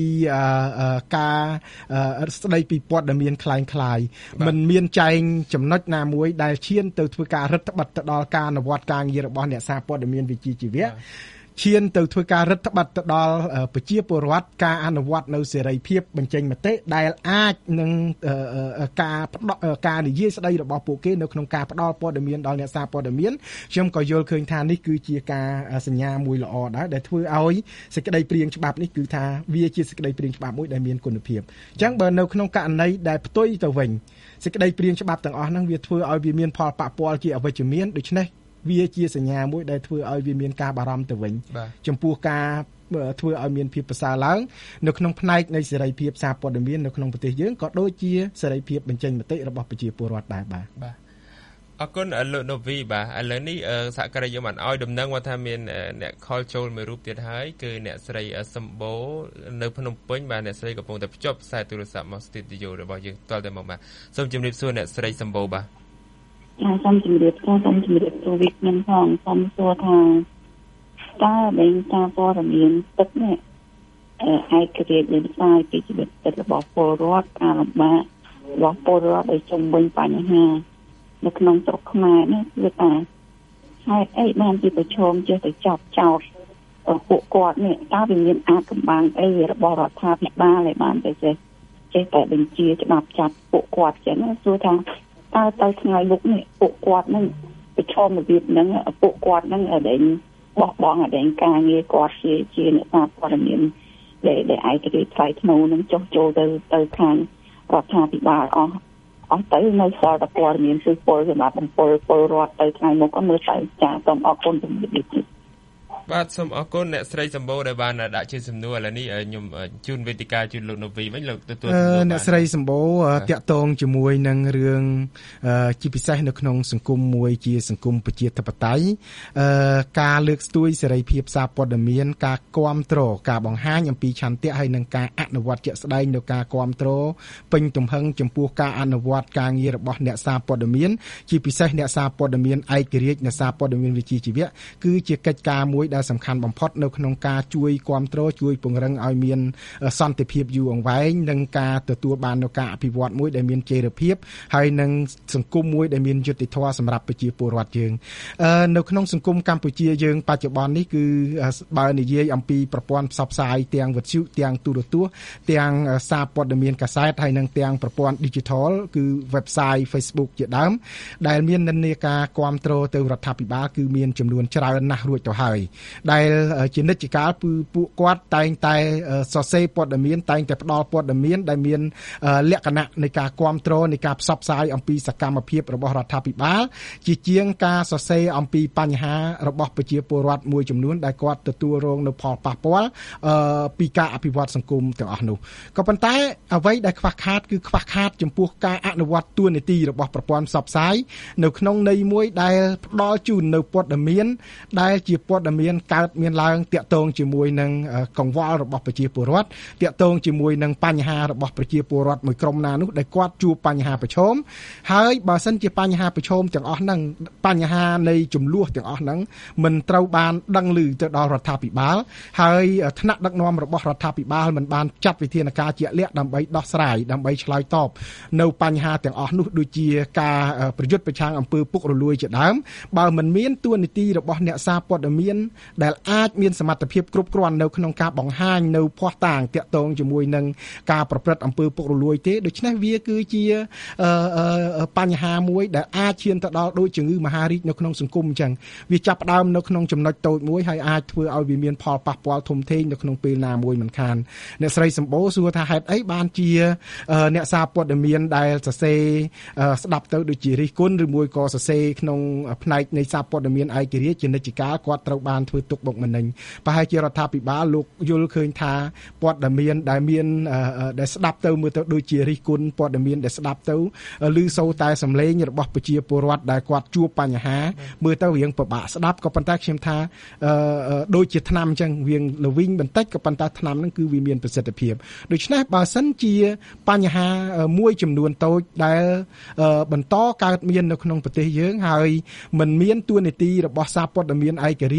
ការស្ដីពីព័ត៌មានคล้ายៗมันមានចែងចំណុចណាមួយដែលឈានទៅធ្វើការរដ្ឋបတ်ទៅដល់ការអនុវត្តការងាររបស់អ្នកសារព័ត៌មានវិជ្ជាជីវៈឈានទៅធ្វើការរដ្ឋបတ်ទៅដល់ប្រជាពលរដ្ឋការអនុវត្តនៅសេរីភាពបញ្ចេញមតិដែលអាចនឹងការការនិយាយស្ដីរបស់ពួកគេនៅក្នុងការផ្ដល់ព័ត៌មានដល់អ្នកសារព័ត៌មានខ្ញុំក៏យល់ឃើញថានេះគឺជាការសញ្ញាមួយល្អដែរដែលធ្វើឲ្យសេចក្តីព្រាងច្បាប់នេះគឺថាវាជាសេចក្តីព្រាងច្បាប់មួយដែលមានគុណភាពអញ្ចឹងបើនៅក្នុងករណីដែលផ្ទុយទៅវិញសេចក្តីព្រាងច្បាប់ទាំងអស់ហ្នឹងវាធ្វើឲ្យវាមានផលប៉ះពាល់ជាអវិជ្ជមានដូច្នេះវាជាសញ្ញាមួយដែលធ្វើឲ្យវាមានការបារម្ភទៅវិញចំពោះការធ្វើឲ្យមានភាពប្រសើរឡើងនៅក្នុងផ្នែកនៃសេរីភាពសារព័ត៌មាននៅក្នុងប្រទេសយើងក៏ដូចជាសេរីភាពបញ្ចេញមតិរបស់ប្រជាពលរដ្ឋដែរបាទបាទអរគុណលោកណូវីបាទឥឡូវនេះសហការីយើងបានឲ្យដំណឹងមកថាមានអ្នកខលចូលមួយរូបទៀតហើយគឺអ្នកស្រីសម្បូរនៅភ្នំពេញបាទអ្នកស្រីកំពុងតែភ្ជាប់ខ្សែទូរស័ព្ទមកស្ទូឌីយោរបស់យើងតតែមកបាទសូមជម្រាបសួរអ្នកស្រីសម្បូរបាទសូមជម្រាបសួរសូមជម្រាបសួរវិក្កាមផងសូមសួរថាតើបែងការព័ត៌មានទឹកនេះឯករាជ្យលើផ្សាយពីជីវិតទឹករបស់ពលរដ្ឋការលំបាករបស់ពលរដ្ឋដែលជំវិញបញ្ហានៅក្នុងស្រុកខ្មែរនេះគឺថាហេតុអីបានជាប្រឈមចេះតែចាប់ចោតពួកគាត់នេះតើវាមានអាកម្បាំងអីរបស់រដ្ឋាភិបាលឲ្យបានទៅចេះចេះតែបញ្ជាច្បាប់ចាប់ពួកគាត់ចឹងសួរថាតើទៅថ្ងៃមុខនេះពួកគាត់នឹងប្រឈមរបៀបហ្នឹងពួកគាត់នឹងអដែងបោះបង់អដែងការងារគាត់ជាជាអ្នកសារព័ត៌មានដែលដែលឯករាជ្យថ្លៃថ្នូរនឹងចុះចូលទៅទៅខាងរដ្ឋាភិបាលអស់អស់ទៅនៅសល់តែព័ត៌មានគឺពលសម្រាប់បំពេញពលរដ្ឋទៅថ្ងៃមុខក៏មើលទៅចាសូមអរគុណជំរាបលាបាទសូមអរគុណអ្នកស្រីសម្បូរដែលបានដាក់ជាសំណួរឥឡូវនេះខ្ញុំជូនវេទិកាជូនលោកណូវីវិញលោកទទួលសំណួរអ្នកស្រីសម្បូរតាក់ទងជាមួយនឹងរឿងជាពិសេសនៅក្នុងសង្គមមួយជាសង្គមប្រជាធិបតេយ្យការលើកស្ទួយសេរីភាពសារព័ត៌មានការគាំទ្រការបង្ហាញអំពីឆន្ទៈហើយនិងការអនុវត្តជាក់ស្ដែងនៅការគាំទ្រពេញទំហឹងចំពោះការអនុវត្តការងាររបស់អ្នកសារព័ត៌មានជាពិសេសអ្នកសារព័ត៌មានឯករាជ្យអ្នកសារព័ត៌មានវិជ្ជាជីវៈគឺជាកិច្ចការមួយដែលសំខាន់បំផុតនៅក្នុងការជួយគាំទ្រជួយពង្រឹងឲ្យមានសន្តិភាពយូរអង្វែងនិងការទទួលបាននូវការអភិវឌ្ឍមួយដែលមានចីរភាពហើយនិងសង្គមមួយដែលមានយុត្តិធម៌សម្រាប់ប្រជាពលរដ្ឋយើងនៅក្នុងសង្គមកម្ពុជាយើងបច្ចុប្បន្ននេះគឺបើនិយាយអំពីប្រព័ន្ធផ្សព្វផ្សាយទាំងវិទ្យុទាំងទូរទស្សន៍ទាំងសារព័ត៌មានកាសែតហើយនិងទាំងប្រព័ន្ធ Digital គឺ website Facebook ជាដើមដែលមាននិន្នាការគាំទ្រទៅរដ្ឋាភិបាលគឺមានចំនួនច្រើនណាស់រួចទៅហើយដែលជានិច្ចកាលគឺពួកគាត់តែងតែសរសេរព័ត៌មានតែងតែផ្ដល់ព័ត៌មានដែលមានលក្ខណៈនៃការគាំទ្រនៃការផ្សព្វផ្សាយអំពីសកម្មភាពរបស់រដ្ឋាភិបាលជាជាងការសរសេរអំពីបញ្ហារបស់ប្រជាពលរដ្ឋមួយចំនួនដែលគាត់ទទួលរងនៅផលប៉ះពាល់ពីការអភិវឌ្ឍសង្គមទាំងអស់នោះក៏ប៉ុន្តែអ្វីដែលខ្វះខាតគឺខ្វះខាតចំពោះការអនុវត្តទួនាទីរបស់ប្រព័ន្ធផ្សព្វផ្សាយនៅក្នុងន័យមួយដែលផ្ដល់ជូននៅព័ត៌មានដែលជាព័ត៌មានកើតមានឡើងតាក់ទងជាមួយនឹងកង្វល់របស់ប្រជាពលរដ្ឋតាក់ទងជាមួយនឹងបញ្ហារបស់ប្រជាពលរដ្ឋមួយក្រុមណានោះដែលគាត់ជួបបញ្ហាប្រឈមហើយបើសិនជាបញ្ហាប្រឈមទាំងអស់ហ្នឹងបញ្ហានៃចំនួនទាំងអស់ហ្នឹងមិនត្រូវបានដឹងឮទៅដល់រដ្ឋាភិបាលហើយថ្នាក់ដឹកនាំរបស់រដ្ឋាភិបាលមិនបានចាត់វិធានការជាក់លាក់ដើម្បីដោះស្រាយដើម្បីឆ្លើយតបនៅបញ្ហាទាំងអស់នោះដូចជាការប្រយុទ្ធប្រឆាំងអំពើពុករលួយជាដើមបើមិនមានទួនាទីរបស់អ្នកសារព័ត៌មានដែលអាចមានសមត្ថភាពគ្រប់គ្រាន់នៅក្នុងការបង្ហាញនៅភ័ស្តុតាងតាក់ទងជាមួយនឹងការប្រព្រឹត្តអំពើពុករលួយទេដូច្នេះវាគឺជាបញ្ហាមួយដែលអាចឈានទៅដល់ដូចជំងឺមហារីកនៅក្នុងសង្គមអញ្ចឹងវាចាប់ផ្ដើមនៅក្នុងចំណុចតូចមួយហើយអាចធ្វើឲ្យវាមានផលប៉ះពាល់ធំធេងនៅក្នុងពេលណាមួយមិនខានអ្នកស្រីសម្បូរសួរថាហេតុអីបានជាអ្នកសារព័ត៌មានដែលសរសេរស្ដាប់ទៅដូចជារិះគន់ឬមួយក៏សរសេរក្នុងផ្នែកនៃសារព័ត៌មានឯករាជ្យជានិច្ចកាលគាត់ត្រូវបានធ្វើទុកបុកម្នេញប្រហែលជារដ្ឋាភិបាលលោកយល់ឃើញថាព័ត៌មានដែលមានដែលស្ដាប់ទៅមើលទៅដូចជារិះគន់ព័ត៌មានដែលស្ដាប់ទៅឮសូរតែសម្លេងរបស់ប្រជាពលរដ្ឋដែលគាត់ជួបបញ្ហាមើលទៅរៀងពិបាកស្ដាប់ក៏ប៉ុន្តែខ្ញុំថាដូចជាថ្នាំអញ្ចឹងវាល្វីងបន្តិចក៏ប៉ុន្តែថ្នាំហ្នឹងគឺវាមានប្រសិទ្ធភាពដូច្នេះបើសិនជាបញ្ហាមួយចំនួនតូចដែលបន្តកើតមាននៅក្នុងប្រទេសយើងហើយមិនមានទួនាទីរបស់សារព័ត៌មានឯករាជ្យទួនា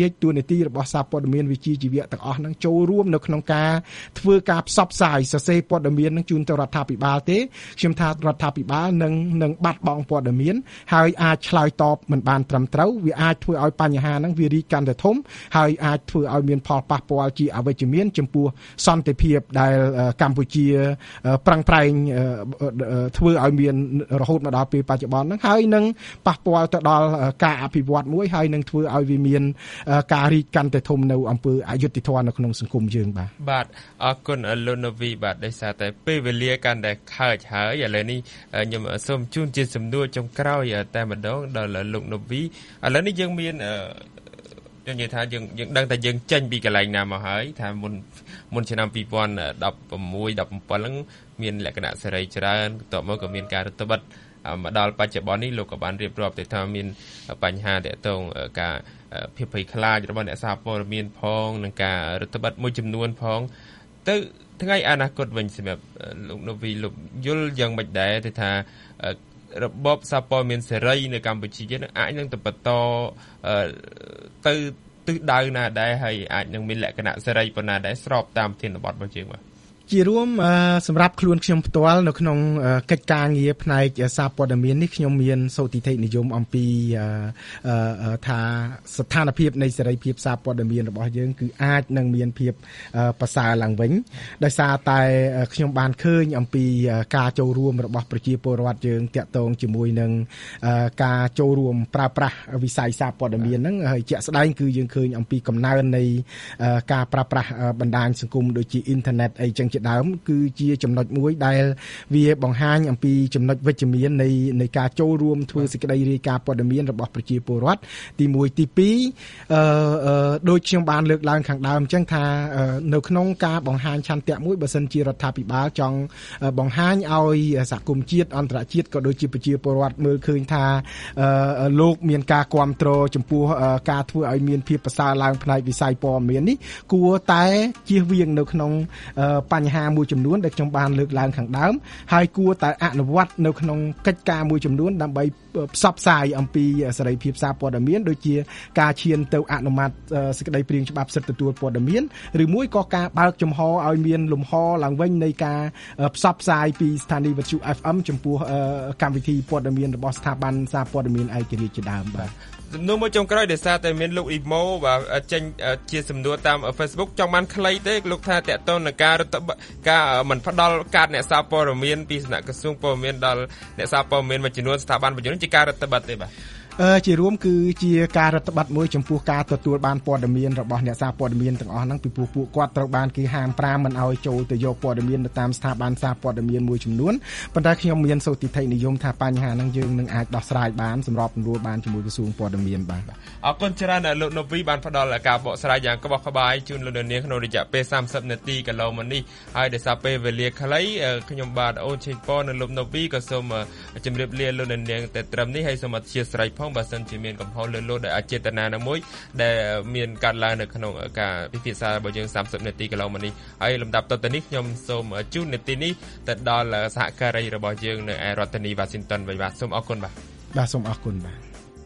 ទីរបស់សារព័ត៌មានវិជ្ជាជីវៈទាំងអស់ហ្នឹងចូលរួមនៅក្នុងការធ្វើការផ្សព្វផ្សាយសរសេរព័ត៌មាននឹងជូនទៅរដ្ឋាភិបាលទេខ្ញុំថារដ្ឋាភិបាលនឹងនឹងបាត់បង់ព័ត៌មានហើយអាចឆ្លើយតបមិនបានត្រឹមត្រូវវាអាចធ្វើឲ្យបញ្ហាហ្នឹងវារីកកាន់តែធំហើយអាចធ្វើឲ្យមានផលប៉ះពាល់ជាអវិជ្ជមានចំពោះសន្តិភាពដែលកម្ពុជាប្រឹងប្រែងធ្វើឲ្យមានរហូតមកដល់ពេលបច្ចុប្បន្នហ្នឹងហើយនឹងប៉ះពាល់ទៅដល់ការអភិវឌ្ឍមួយហើយនឹងធ្វើឲ្យវាមានការរីកកាន់តែធំនៅអំពើអយុត្តិធម៌នៅក្នុងសង្គមយើងបាទបាទអរគុណលោកណូវីបាទដោយសារតែពេលវេលាកាន់តែខើចហើយឥឡូវនេះខ្ញុំសូមជូនជាសំណួរចុងក្រោយតែម្ដងដល់លោកណូវីឥឡូវនេះយើងមានខ្ញុំនិយាយថាយើងយើងដឹងតែយើងចេញពីកន្លែងណាមកហើយថាមុនមុនឆ្នាំពីរពាន់ដប់ប្រាំមួយ ដប់ប្រាំពីរហ្នឹងមានលក្ខណៈសេរីច្រើនបន្ទាប់មកក៏មានការរដ្ឋបិទមកដល់បច្ចុប្បន្ននេះលោកក៏បានរៀបរាប់ទៅថាមានបញ្ហាទាក់ទងការភាពភ័យខ្លាចរបស់អ្នកសារព័ត៌មានផងនិងការរដ្ឋបិទមួយចំនួនផងទៅថ្ងៃអនាគតវិញសម្រាប់លោកណូវីលោកយល់យ៉ាងម៉េចដែរទៅថារបបសារព័ត៌មានសេរីនៅកម្ពុជានឹងអាចនឹងទៅបន្តទៅទិសដៅណាដែរហើយអាចនឹងមានលក្ខណៈសេរីប៉ុណ្ណាដែរស្របតាមធានបទរបស់យើងបាទជារួមសម្រាប់ខ្លួនខ្ញុំផ្ទាល់នៅក្នុងកិច្ចការងារផ្នែកសារព័ត៌មាននេះខ្ញុំមានសោតិធិនិយមអំពីថាស្ថានភាពនៃសេរីភាពសារព័ត៌មានរបស់យើងគឺអាចនឹងមានភាពប្រសើរឡើងវិញដោយសារតែខ្ញុំបានឃើញអំពីការចូលរួមរបស់ប្រជាពលរដ្ឋយើងតាក់ទងជាមួយនឹងការចូលរួមប្រើប្រាស់វិស័យសារព័ត៌មានហ្នឹងហើយជាក់ស្ដែងគឺយើងឃើញអំពីកំណើននៃការប្រើប្រាស់បណ្ដាញសង្គមដូចជាអ៊ីនធឺណិតអីចឹងជាដើមគឺជាចំណុចមួយដែលវាបង្ហាញអំពីចំណុចវិជ្ជមាននៃនៃការចូលរួមធ្វើសេចក្តីរាយការណ៍ព័ត៌មានរបស់ប្រជាពលរដ្ឋទីមួយទីពីរអឺដូចខ្ញុំបានលើកឡើងខាងដើមអញ្ចឹងថានៅក្នុងការបង្ហាញឆន្ទៈមួយបើសិនជារដ្ឋាភិបាលចង់បង្ហាញឲ្យសហគមន៍ជាតិអន្តរជាតិក៏ដូចជាប្រជាពលរដ្ឋមើលឃើញថាលោកមានការគាំទ្រចំពោះការធ្វើឲ្យមានភាពប្រសើរឡើងផ្នែកវិស័យព័ត៌មាននេះគួរតែជៀសវាងនៅក្នុងបញ្ហាមួយចំនួនដែលខ្ញុំបានលើកឡើងខាងដើមហើយគួរតែអនុវត្តនៅក្នុងកិច្ចការមួយចំនួនដើម្បីផ្សព្វផ្សាយអំពីសេរីភាពសារព័ត៌មានដូចជាការឈានទៅអនុម័តសេចក្តីព្រាងច្បាប់សិទ្ធិទទួលព័ត៌មានឬមួយក៏ការបើកចំហឲ្យមានលំហឡើងវិញនៃការផ្សព្វផ្សាយពីស្ថានីយ៍វិទ្យុ អេហ្វ អេម ចំពោះកម្មវិធីព័ត៌មានរបស់ស្ថាប័នសារព័ត៌មានឯករាជ្យជាដើមបាទសំណួរមួយចុងក្រោយដោយសារតែមានលោកអ៊ីម៉ូបាទចេញជាសំណួរតាម Facebook ចង់បានខ្លីទេលោកថាតកតូននឹងការរដ្ឋការមិនផ្ដល់កាតអ្នកសារព័ត៌មានពីសំណាក់ក្រសួងព័ត៌មានដល់អ្នកសារព័ត៌មានមួយចំនួនស្ថាប័នមួយចំនួនជាការរដ្ឋបတ်ទេបាទអឺជារួមគឺជាការរដ្ឋបတ်មួយចំពោះការទទួលបានព័ត៌មានរបស់អ្នកសារព័ត៌មានទាំងអស់ហ្នឹងពីពួកពួកគាត់ត្រូវបានគេហាមប្រាមមិនឲ្យចូលទៅយកព័ត៌មានទៅតាមស្ថាប័នសារព័ត៌មានមួយចំនួនប៉ុន្តែខ្ញុំមានសោតិធិនិយមថាបញ្ហាហ្នឹងយើងនឹងអាចដោះស្រាយបានសម្របសម្រួលបានជាមួយក្រសួងព័ត៌មានបាទអរគុណច្រើនលោកណូវីបានផ្ដល់ការបកស្រាយយ៉ាងក្បោះក្បាយជូនលោកនាងក្នុងរយៈពេលសាមសិបនាទីកន្លងមកនេះហើយដោយសារពេលវេលាខ្លីខ្ញុំបាទអូនឆេងប៉និងលោកណូវីក៏សូមជម្រាបលាលោកនាងតែត្រឹមនេះហើយសូមអធិស្ឋានផងបើសិនជាមានកំហុសលើសលួសដោយអចេតនាណាមួយដែលមានកើតឡើងនៅក្នុងការពិភាក្សារបស់យើងសាមសិបនាទីកន្លងមកនេះហើយលំដាប់តទៅនេះខ្ញុំសូមជូននាទីនេះទៅដល់សហការីរបស់យើងនៅឯរដ្ឋធានី Washington វិញបាទសូមអរគុណបាទបាទសូមអរគុណបាទ